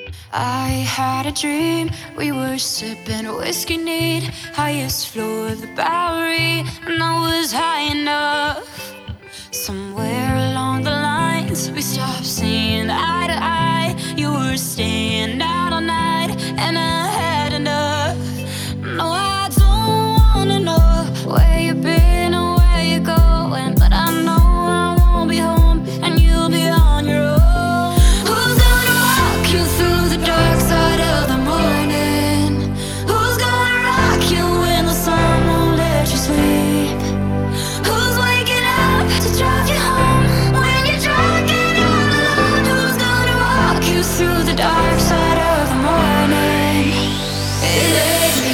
I had a dream, we were sipping whiskey neat, highest floor of the Bowery, and I was high enough. Somewhere along the lines, we stopped seeing eye to eye. You were staying out all night, and I had enough. No, I don't wanna know where you've been or where you're going, but I know I won't be home, and you'll be on your own. Who's gonna walk you through the dark side of the morning? Who's gonna rock you when the sun won't let you sleep? Who's waking up to drive you home when you're drunk and all alone? Who's gonna walk you through the dark side of the morning? It ain't me.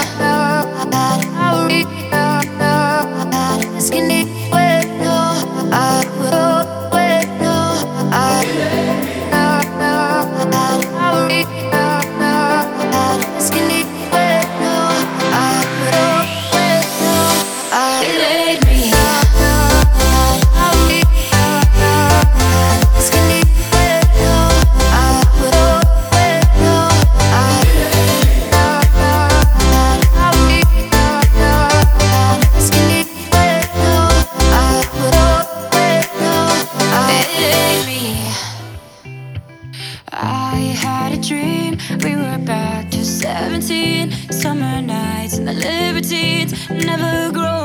I had a dream, we were back to 17. Summer nights and the libertines never grow